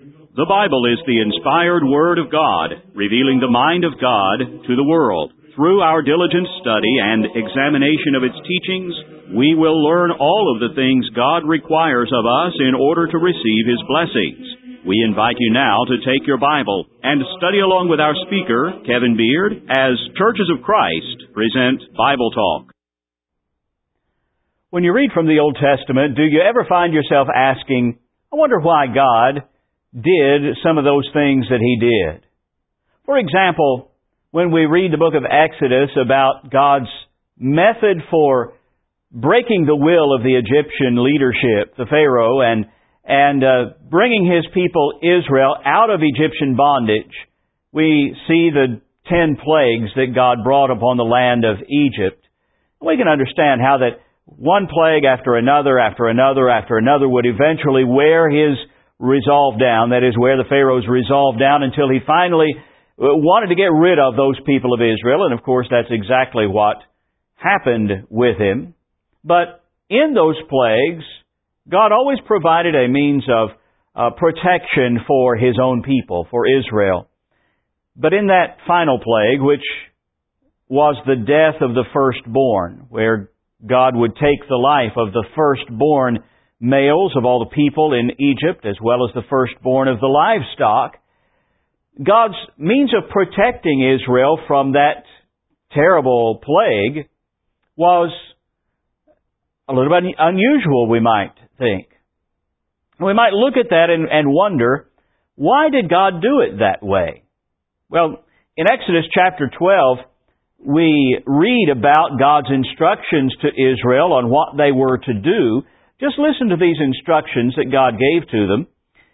The Bible is the inspired Word of God, revealing the mind of God to the world. Through our diligent study and examination of its teachings, we will learn all of the things God requires of us in order to receive His blessings. We invite you now to take your Bible and study along with our speaker, Kevin Beard, as Churches of Christ present Bible Talk. When you read from the Old Testament, do you ever find yourself asking, I wonder why God did some of those things that He did? For example, when we read the book of Exodus about God's method for breaking the will of the Egyptian leadership, the Pharaoh, and bringing His people Israel out of Egyptian bondage, we see the 10 plagues that God brought upon the land of Egypt. We can understand how that one plague after another would eventually wear His resolve down, that is, wear the Pharaoh's resolve down until he finally wanted to get rid of those people of Israel, and of course that's exactly what happened with him. But in those plagues, God always provided a means of protection for His own people, for Israel. But in that final plague, which was the death of the firstborn, where God would take the life of the firstborn males of all the people in Egypt, as well as the firstborn of the livestock, God's means of protecting Israel from that terrible plague was a little bit unusual, we might think. We might look at that and wonder, why did God do it that way? Well, in Exodus chapter 12, we read about God's instructions to Israel on what they were to do. Just listen to these instructions that God gave to them.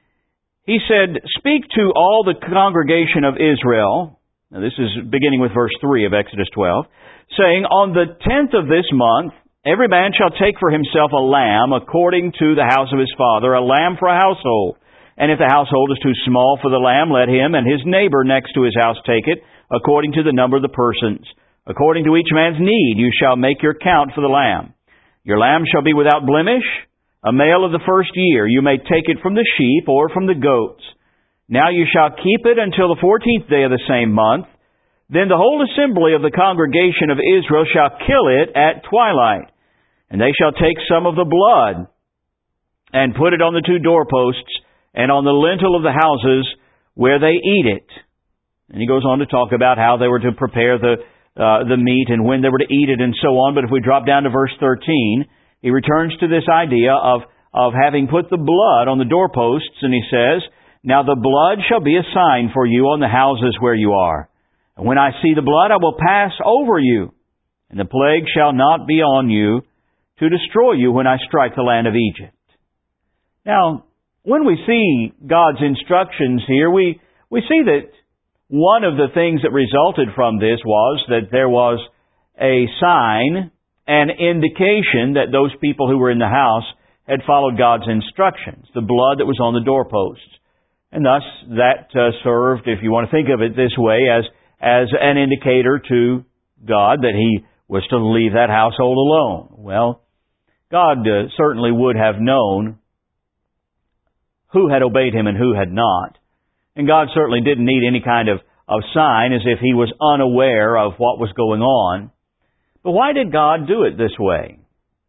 He said, "Speak to all the congregation of Israel," now this is beginning with verse 3 of Exodus 12, saying, "On the 10th of this month, every man shall take for himself a lamb according to the house of his father, a lamb for a household. And if the household is too small for the lamb, let him and his neighbor next to his house take it, according to the number of the persons. According to each man's need, you shall make your count for the lamb. Your lamb shall be without blemish, a male of the first year. You may take it from the sheep or from the goats. Now you shall keep it until the 14th day of the same month. Then the whole assembly of the congregation of Israel shall kill it at twilight. And they shall take some of the blood and put it on the 2 doorposts and on the lintel of the houses where they eat it." And he goes on to talk about how they were to prepare the meat and when they were to eat it and so on. But if we drop down to verse 13, he returns to this idea of having put the blood on the doorposts, and he says, "Now the blood shall be a sign for you on the houses where you are. And when I see the blood, I will pass over you, and the plague shall not be on you to destroy you when I strike the land of Egypt." Now, when we see God's instructions here, we see that one of the things that resulted from this was that there was a sign, an indication that those people who were in the house had followed God's instructions, the blood that was on the doorposts. And thus that served, if you want to think of it this way, as an indicator to God that He was to leave that household alone. Well, God certainly would have known who had obeyed Him and who had not. And God certainly didn't need any kind of sign as if He was unaware of what was going on. But why did God do it this way?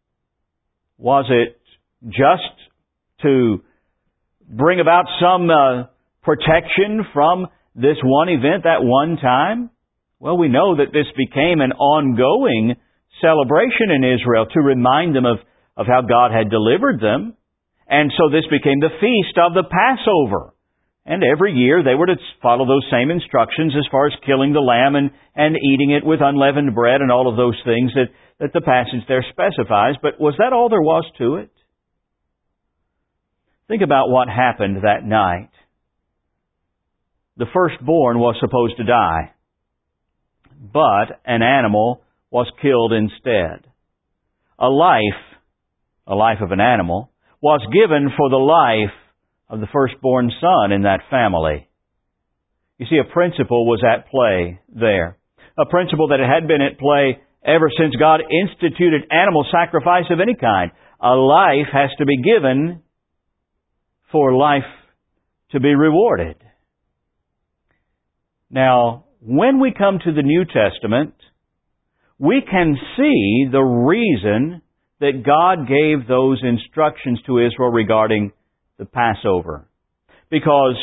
Was it just to bring about some protection from this one event, that one time? Well, we know that this became an ongoing celebration in Israel to remind them of how God had delivered them. And so this became the feast of the Passover. And every year they were to follow those same instructions as far as killing the lamb and eating it with unleavened bread and all of those things that the passage there specifies. But was that all there was to it? Think about what happened that night. The firstborn was supposed to die, but an animal was killed instead. A life of an animal, was given for the life of the firstborn son in that family. You see, a principle was at play there. A principle that had been at play ever since God instituted animal sacrifice of any kind. A life has to be given for life to be rewarded. Now, when we come to the New Testament, we can see the reason that God gave those instructions to Israel regarding the Passover. Because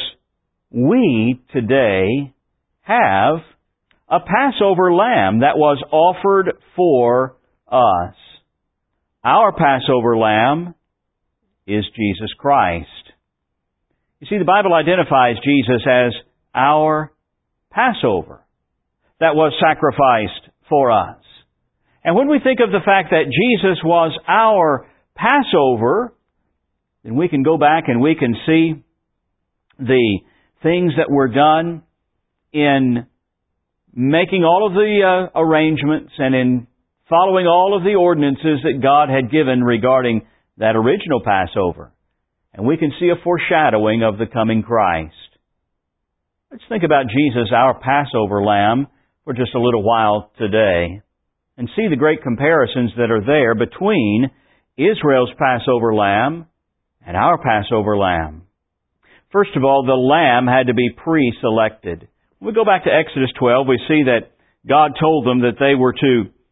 we today have a Passover lamb that was offered for us. Our Passover lamb is Jesus Christ. You see, the Bible identifies Jesus as our Passover that was sacrificed for us. And when we think of the fact that Jesus was our Passover, then we can go back and we can see the things that were done in making all of the arrangements and in following all of the ordinances that God had given regarding that original Passover. And we can see a foreshadowing of the coming Christ. Let's think about Jesus, our Passover lamb, for just a little while today, and see the great comparisons that are there between Israel's Passover lamb and our Passover lamb. First of all, the lamb had to be pre-selected. When we go back to Exodus 12, we see that God told them that they were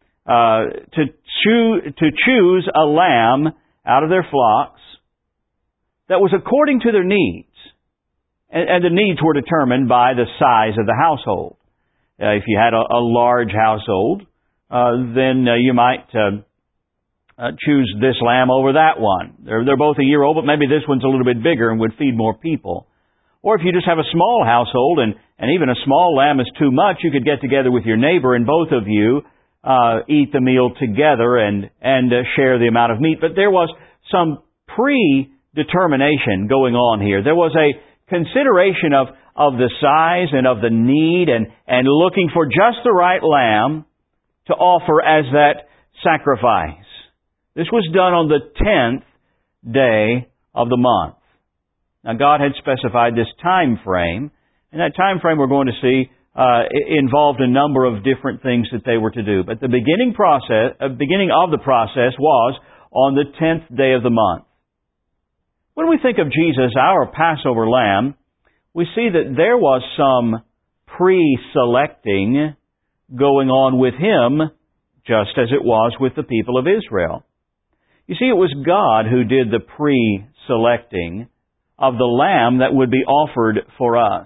to choose a lamb out of their flocks that was according to their needs. And the needs were determined by the size of the household. If you had a large household, then you might choose this lamb over that one. They're both a year old, but maybe this one's a little bit bigger and would feed more people. Or if you just have a small household and even a small lamb is too much, you could get together with your neighbor and both of you eat the meal together and share the amount of meat. But there was some predetermination going on here. There was a consideration of the size and of the need and looking for just the right lamb to offer as that sacrifice. This was done on the 10th day of the month. Now God had specified this time frame, and that time frame we're going to see involved a number of different things that they were to do. But the beginning of the process was on the 10th day of the month. When we think of Jesus, our Passover lamb, we see that there was some pre-selecting going on with Him, just as it was with the people of Israel. You see, it was God who did the pre-selecting of the lamb that would be offered for us.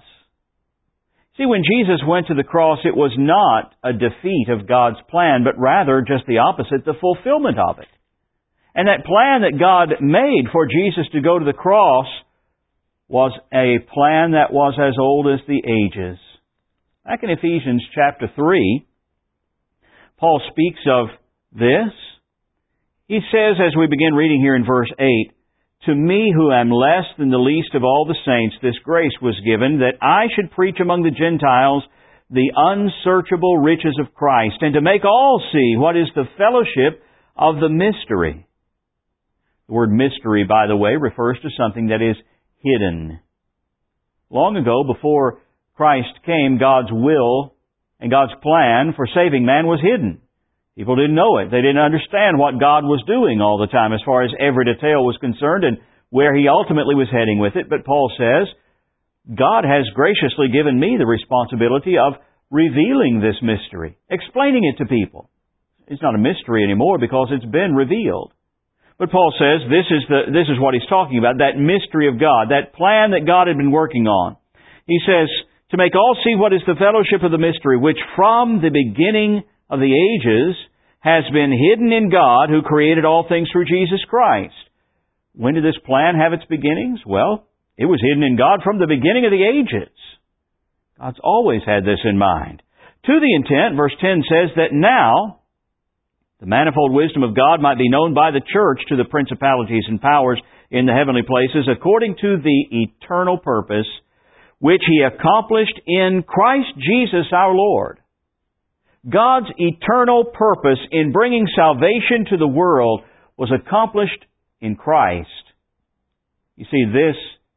See, when Jesus went to the cross, it was not a defeat of God's plan, but rather just the opposite, the fulfillment of it. And that plan that God made for Jesus to go to the cross was a plan that was as old as the ages. Back in Ephesians chapter 3, Paul speaks of this. He says, as we begin reading here in verse 8, "To me who am less than the least of all the saints, this grace was given, that I should preach among the Gentiles the unsearchable riches of Christ, and to make all see what is the fellowship of the mystery." The word mystery, by the way, refers to something that is hidden. Long ago, before Christ came, God's will and God's plan for saving man was hidden. People didn't know it. They didn't understand what God was doing all the time as far as every detail was concerned and where He ultimately was heading with it. But Paul says, God has graciously given me the responsibility of revealing this mystery, explaining it to people. It's not a mystery anymore because it's been revealed. But Paul says this is what he's talking about, that mystery of God, that plan that God had been working on. He says, "To make all see what is the fellowship of the mystery, which from the beginning of the ages has been hidden in God, who created all things through Jesus Christ." When did this plan have its beginnings? Well, it was hidden in God from the beginning of the ages. God's always had this in mind. To the intent, verse 10 says, that now the manifold wisdom of God might be known by the church to the principalities and powers in the heavenly places, according to the eternal purpose which He accomplished in Christ Jesus our Lord. God's eternal purpose in bringing salvation to the world was accomplished in Christ. You see, this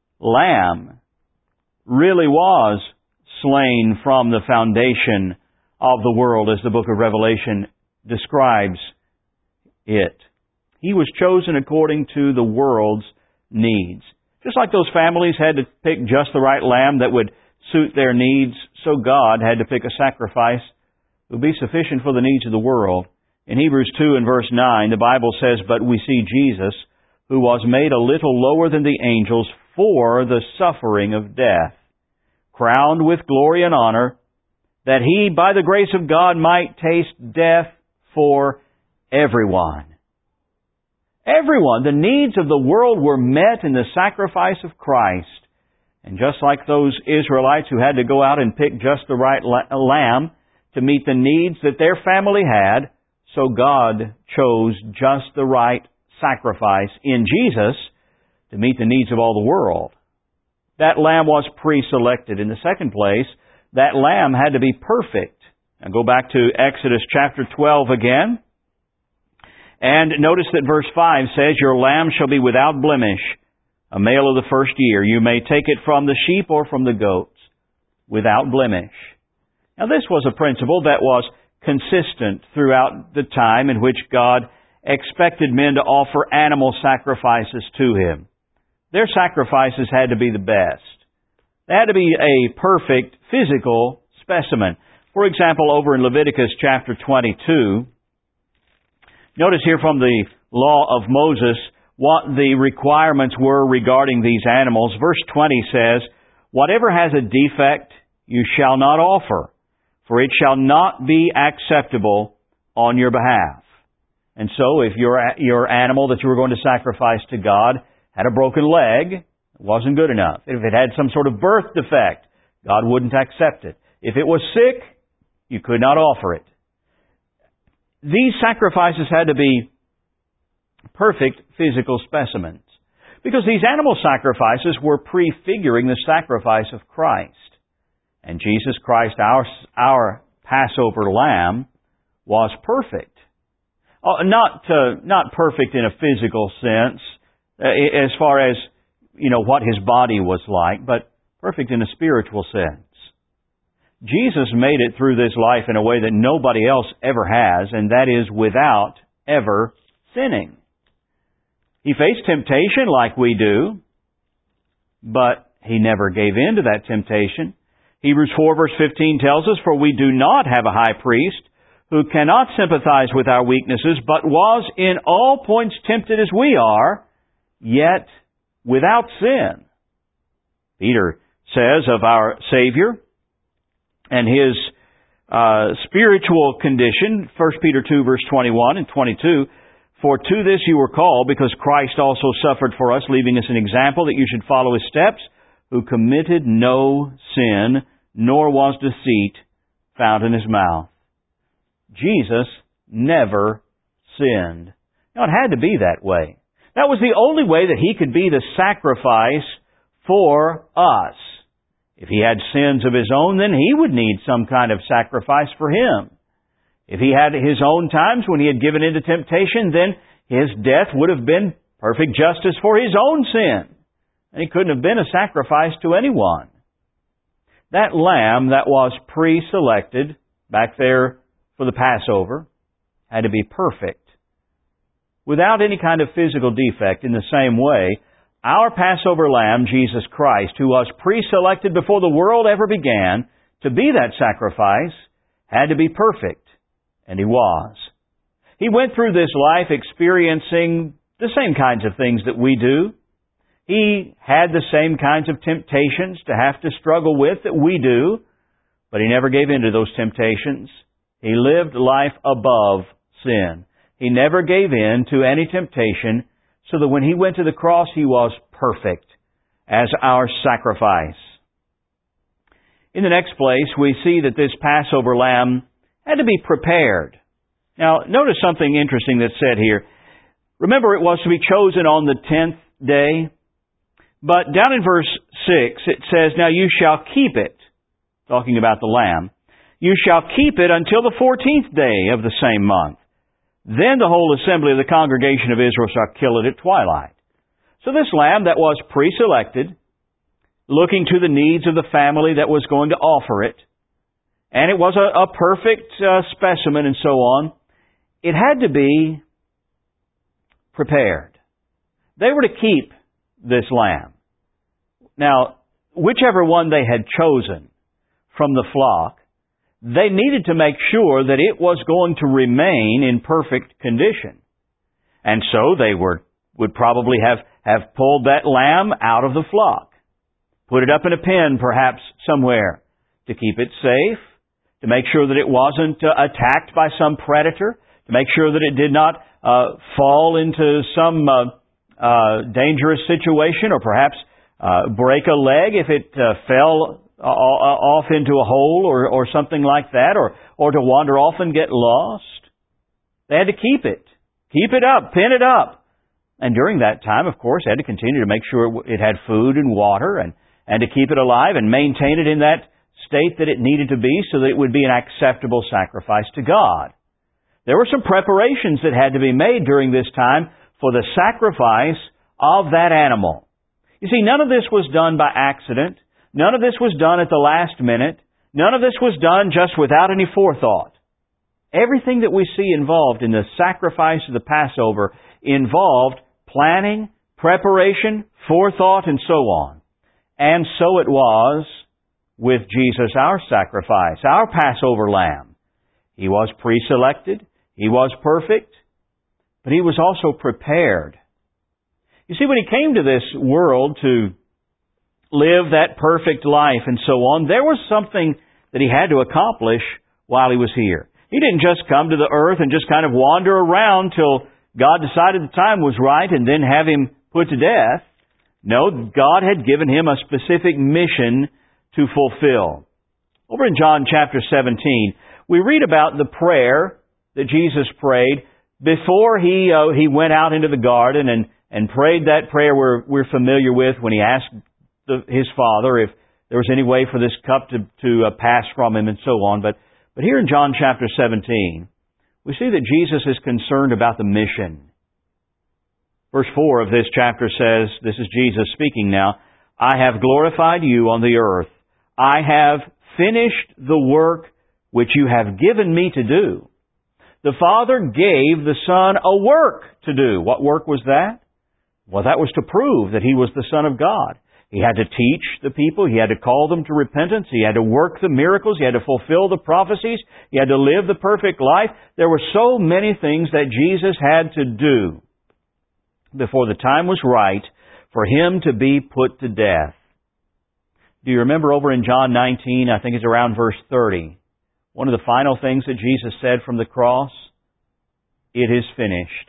Lamb really was slain from the foundation of the world, as the book of Revelation describes it. He was chosen according to the world's needs. Just like those families had to pick just the right lamb that would suit their needs, so God had to pick a sacrifice that would be sufficient for the needs of the world. In Hebrews 2 and verse 9, the Bible says, "But we see Jesus, who was made a little lower than the angels for the suffering of death, crowned with glory and honor, that He, by the grace of God, might taste death for everyone." Everyone. The needs of the world were met in the sacrifice of Christ. And just like those Israelites who had to go out and pick just the right lamb to meet the needs that their family had, so God chose just the right sacrifice in Jesus to meet the needs of all the world. That lamb was pre-selected. In the second place, that lamb had to be perfect. Now go back to Exodus chapter 12 again. And notice that verse 5 says, "Your lamb shall be without blemish, a male of the first year. You may take it from the sheep or from the goats, without blemish." Now this was a principle that was consistent throughout the time in which God expected men to offer animal sacrifices to Him. Their sacrifices had to be the best. They had to be a perfect physical specimen. For example, over in Leviticus chapter 22, notice here from the law of Moses what the requirements were regarding these animals. Verse 20 says, "Whatever has a defect you shall not offer, for it shall not be acceptable on your behalf." And so if your animal that you were going to sacrifice to God had a broken leg, it wasn't good enough. If it had some sort of birth defect, God wouldn't accept it. If it was sick, you could not offer it. These sacrifices had to be perfect physical specimens, because these animal sacrifices were prefiguring the sacrifice of Christ. And Jesus Christ, our Passover lamb, was perfect. Not perfect in a physical sense, as far as, what His body was like, but perfect in a spiritual sense. Jesus made it through this life in a way that nobody else ever has, and that is without ever sinning. He faced temptation like we do, but He never gave in to that temptation. Hebrews 4 verse 15 tells us, "For we do not have a high priest who cannot sympathize with our weaknesses, but was in all points tempted as we are, yet without sin." Peter says of our Savior and His spiritual condition, 1 Peter 2 verse 21 and 22, "For to this you were called, because Christ also suffered for us, leaving us an example that you should follow His steps, who committed no sin, nor was deceit found in His mouth." Jesus never sinned. Now, it had to be that way. That was the only way that He could be the sacrifice for us. If He had sins of His own, then He would need some kind of sacrifice for Him. If He had His own times when He had given into temptation, then His death would have been perfect justice for His own sin. And He couldn't have been a sacrifice to anyone. That lamb that was pre-selected back there for the Passover had to be perfect, without any kind of physical defect. In the same way, our Passover lamb, Jesus Christ, who was pre-selected before the world ever began to be that sacrifice, had to be perfect, and He was. He went through this life experiencing the same kinds of things that we do. He had the same kinds of temptations to have to struggle with that we do, but He never gave in to those temptations. He lived life above sin. He never gave in to any temptation, so that when He went to the cross, He was perfect as our sacrifice. In the next place, we see that this Passover lamb had to be prepared. Now, notice something interesting that's said here. Remember, it was to be chosen on the 10th day. But down in verse 6, it says, "Now you shall keep it," talking about the lamb, "you shall keep it until the 14th day of the same month. Then the whole assembly of the congregation of Israel shall kill it at twilight." So this lamb that was pre-selected, looking to the needs of the family that was going to offer it, and it was a perfect specimen and so on, it had to be prepared. They were to keep this lamb. Now, whichever one they had chosen from the flock, they needed to make sure that it was going to remain in perfect condition. And so they would probably have pulled that lamb out of the flock, put it up in a pen perhaps somewhere to keep it safe, to make sure that it wasn't attacked by some predator, to make sure that it did not fall into some dangerous situation or perhaps break a leg if it fell off into a hole or something like that, or to wander off and get lost. They had to keep it up, pin it up. And during that time, of course, they had to continue to make sure it had food and water and to keep it alive and maintain it in that state that it needed to be so that it would be an acceptable sacrifice to God. There were some preparations that had to be made during this time for the sacrifice of that animal. You see, none of this was done by accident. None of this was done at the last minute. None of this was done just without any forethought. Everything that we see involved in the sacrifice of the Passover involved planning, preparation, forethought, and so on. And so it was with Jesus, our sacrifice, our Passover lamb. He was pre-selected. He was perfect. But He was also prepared. You see, when He came to this world to live that perfect life and so on, there was something that He had to accomplish while He was here. He didn't just come to the earth and just kind of wander around till God decided the time was right and then have Him put to death. No, God had given Him a specific mission to fulfill. Over in John chapter 17, we read about the prayer that Jesus prayed before He went out into the garden and prayed that prayer we're familiar with when He asked His Father if there was any way for this cup to pass from Him and so on. But here in John chapter 17, we see that Jesus is concerned about the mission. Verse 4 of this chapter says, this is Jesus speaking now, I have glorified you on the earth. I have finished the work which you have given me to do. The Father gave the Son a work to do. What work was that? Well, that was to prove that He was the Son of God. He had to teach the people. He had to call them to repentance. He had to work the miracles. He had to fulfill the prophecies. He had to live the perfect life. There were so many things that Jesus had to do before the time was right for Him to be put to death. Do you remember over in John 19, I think it's around verse 30, one of the final things that Jesus said from the cross? It is finished.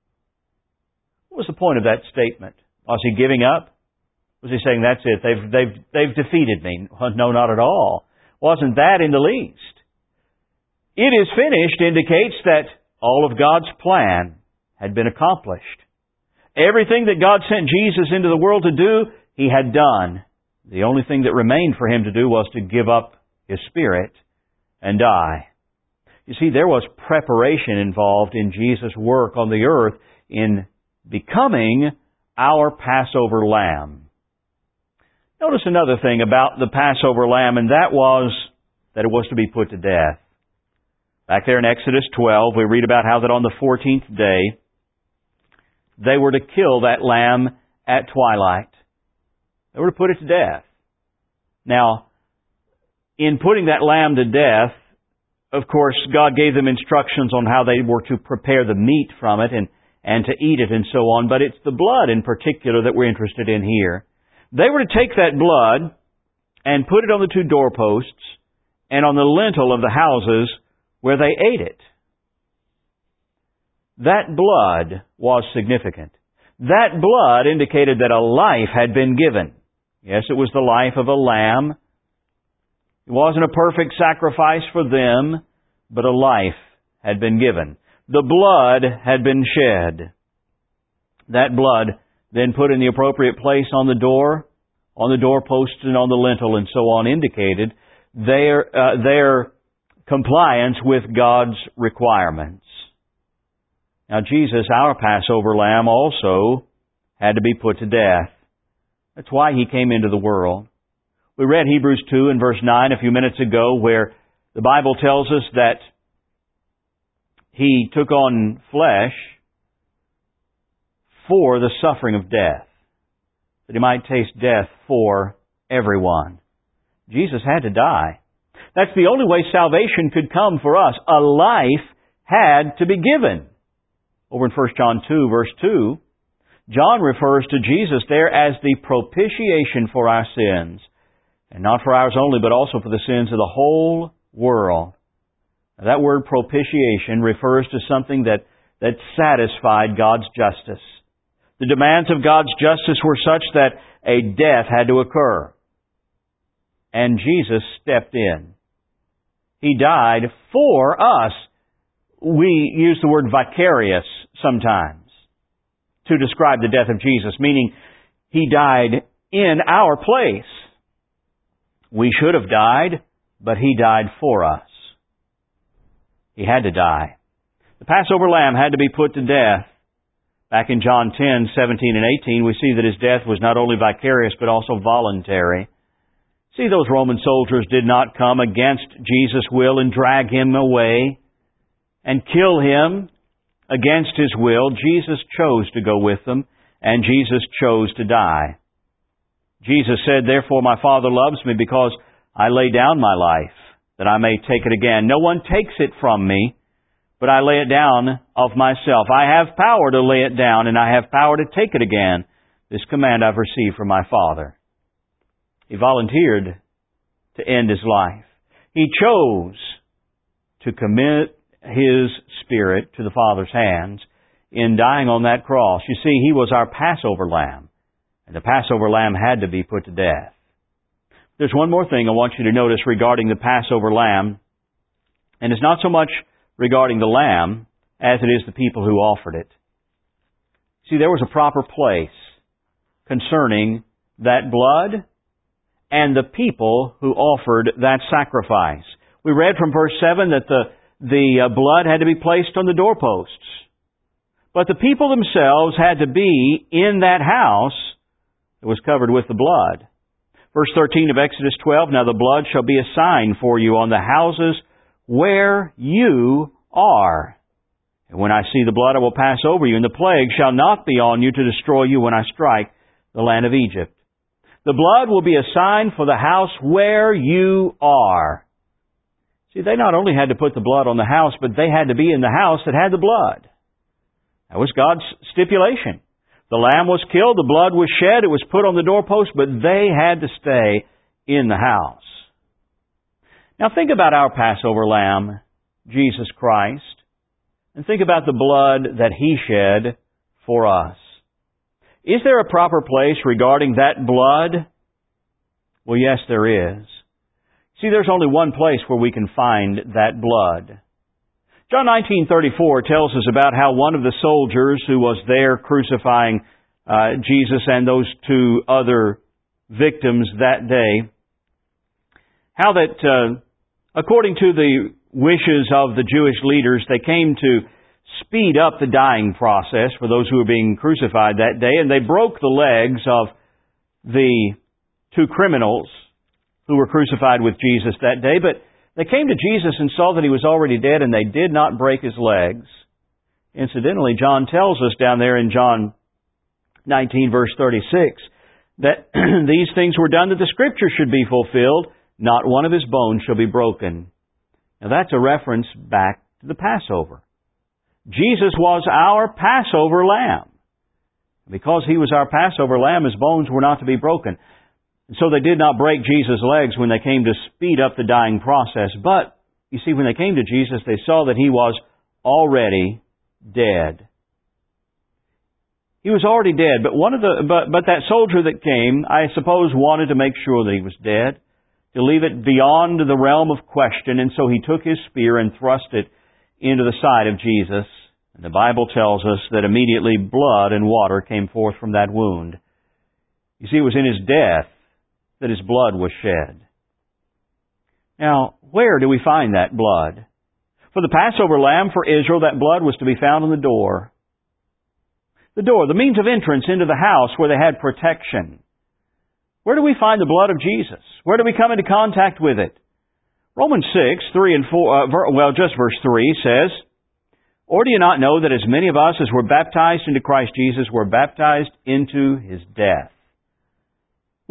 What was the point of that statement? Was He giving up? Was He saying, that's it, they've defeated me? No, not at all. Wasn't that in the least. It is finished indicates that all of God's plan had been accomplished. Everything that God sent Jesus into the world to do, He had done. The only thing that remained for Him to do was to give up His Spirit and die. You see, there was preparation involved in Jesus' work on the earth in becoming our Passover lamb. Notice another thing about the Passover lamb, and that was that it was to be put to death. Back there in Exodus 12, we read about how that on the 14th day, they were to kill that lamb at twilight. They were to put it to death. Now, in putting that lamb to death, of course, God gave them instructions on how they were to prepare the meat from it and to eat it and so on, but it's the blood in particular that we're interested in here. They were to take that blood and put it on the two doorposts and on the lintel of the houses where they ate it. That blood was significant. That blood indicated that a life had been given. Yes, it was the life of a lamb. It wasn't a perfect sacrifice for them, but a life had been given. The blood had been shed. That blood then put in the appropriate place on the door, on the doorpost and on the lintel and so on, indicated their compliance with God's requirements. Now Jesus, our Passover lamb, also had to be put to death. That's why He came into the world. We read Hebrews 2 and verse 9 a few minutes ago, where the Bible tells us that He took on flesh for the suffering of death. that He might taste death for everyone. Jesus had to die. That's the only way salvation could come for us. A life had to be given. Over in 1 John 2, verse 2, John refers to Jesus there as the propitiation for our sins. And not for ours only, but also for the sins of the whole world. Now, that word propitiation refers to something that satisfied God's justice. The demands of God's justice were such that a death had to occur. And Jesus stepped in. He died for us. We use the word vicarious sometimes to describe the death of Jesus, meaning He died in our place. We should have died, but He died for us. He had to die. The Passover lamb had to be put to death. Back in John 10, 17 and 18, we see that His death was not only vicarious, but also voluntary. See, those Roman soldiers did not come against Jesus' will and drag Him away and kill Him against His will. Jesus chose to go with them, and Jesus chose to die. Jesus said, "Therefore my Father loves me, because I lay down my life, that I may take it again. No one takes it from me, but I lay it down of myself. I have power to lay it down, and I have power to take it again. This command I've received from my Father." He volunteered to end His life. He chose to commit His Spirit to the Father's hands in dying on that cross. You see, He was our Passover lamb, and the Passover lamb had to be put to death. There's one more thing I want you to notice regarding the Passover lamb, and it's not so much regarding the lamb as it is the people who offered it. See, there was a proper place concerning that blood and the people who offered that sacrifice. We read from verse 7 that the blood had to be placed on the doorposts. But the people themselves had to be in that house that was covered with the blood. Verse 13 of Exodus 12, "Now the blood shall be a sign for you on the houses where you are. And when I see the blood, I will pass over you, and the plague shall not be on you to destroy you when I strike the land of Egypt. The blood will be a sign for the house where you are." See, they not only had to put the blood on the house, but they had to be in the house that had the blood. That was God's stipulation. The lamb was killed, the blood was shed, it was put on the doorpost, but they had to stay in the house. Now think about our Passover lamb, Jesus Christ, and think about the blood that He shed for us. Is there a proper place regarding that blood? Well, yes, there is. See, there's only one place where we can find that blood. John 19:34 tells us about how one of the soldiers who was there crucifying Jesus and those two other victims that day, how that according to the wishes of the Jewish leaders, they came to speed up the dying process for those who were being crucified that day, and they broke the legs of the two criminals who were crucified with Jesus that day. But they came to Jesus and saw that He was already dead, and they did not break His legs. Incidentally, John tells us down there in John 19, verse 36, that these things were done that the Scripture should be fulfilled. Not one of His bones shall be broken. Now that's a reference back to the Passover. Jesus was our Passover lamb. Because He was our Passover lamb, His bones were not to be broken. And so they did not break Jesus' legs when they came to speed up the dying process. But, you see, when they came to Jesus, they saw that He was already dead. He was already dead, but that soldier that came, I suppose, wanted to make sure that He was dead, to leave it beyond the realm of question, and so he took his spear and thrust it into the side of Jesus. And the Bible tells us that immediately blood and water came forth from that wound. You see, it was in His death that His blood was shed. Now, where do we find that blood? For the Passover lamb for Israel, that blood was to be found on the door. The door, the means of entrance into the house where they had protection. Where do we find the blood of Jesus? Where do we come into contact with it? Romans 6, 3 and 4, just verse 3 says, "Or do you not know that as many of us as were baptized into Christ Jesus were baptized into His death?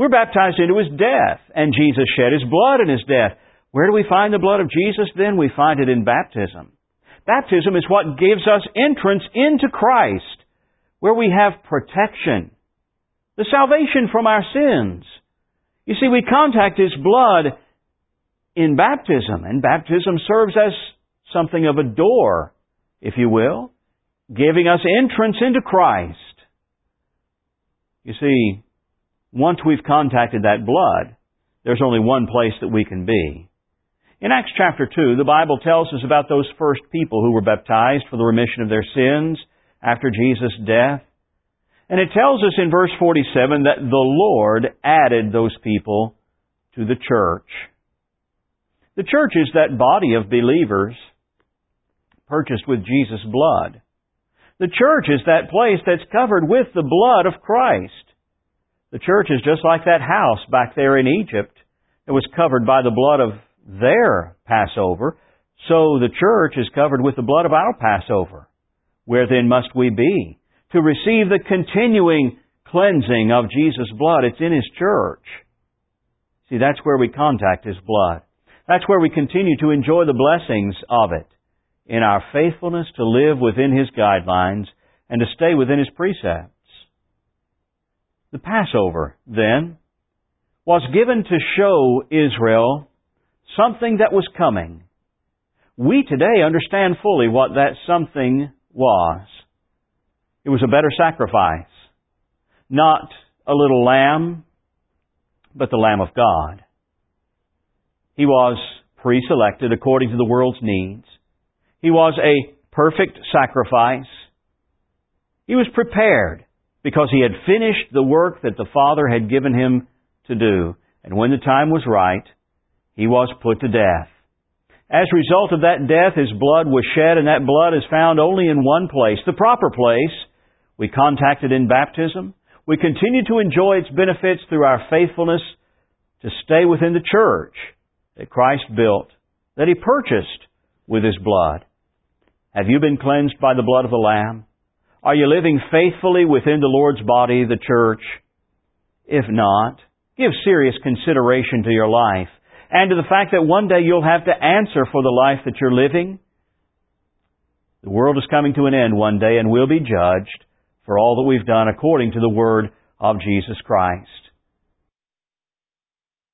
We're baptized into His death, and Jesus shed His blood in His death. Where do we find the blood of Jesus then? We find it in baptism. Baptism is what gives us entrance into Christ, where we have protection, the salvation from our sins. You see, we contact His blood in baptism, and baptism serves as something of a door, if you will, giving us entrance into Christ. You see, once we've contacted that blood, there's only one place that we can be. In Acts chapter 2, the Bible tells us about those first people who were baptized for the remission of their sins after Jesus' death. And it tells us in verse 47 that the Lord added those people to the church. The church is that body of believers purchased with Jesus' blood. The church is that place that's covered with the blood of Christ. The church is just like that house back there in Egypt that was covered by the blood of their Passover. So the church is covered with the blood of our Passover. Where then must we be? To receive the continuing cleansing of Jesus' blood. It's in His church. See, that's where we contact His blood. That's where we continue to enjoy the blessings of it in our faithfulness to live within His guidelines and to stay within His precepts. The Passover, then, was given to show Israel something that was coming. We today understand fully what that something was. It was a better sacrifice. Not a little lamb, but the Lamb of God. He was pre-selected according to the world's needs. He was a perfect sacrifice. He was prepared because He had finished the work that the Father had given Him to do. And when the time was right, He was put to death. As a result of that death, His blood was shed, and that blood is found only in one place, the proper place. We contact it in baptism. We continue to enjoy its benefits through our faithfulness to stay within the church that Christ built, that He purchased with His blood. Have you been cleansed by the blood of the Lamb? Are you living faithfully within the Lord's body, the church? If not, give serious consideration to your life and to the fact that one day you'll have to answer for the life that you're living. The world is coming to an end one day, and we'll be judged for all that we've done according to the Word of Jesus Christ.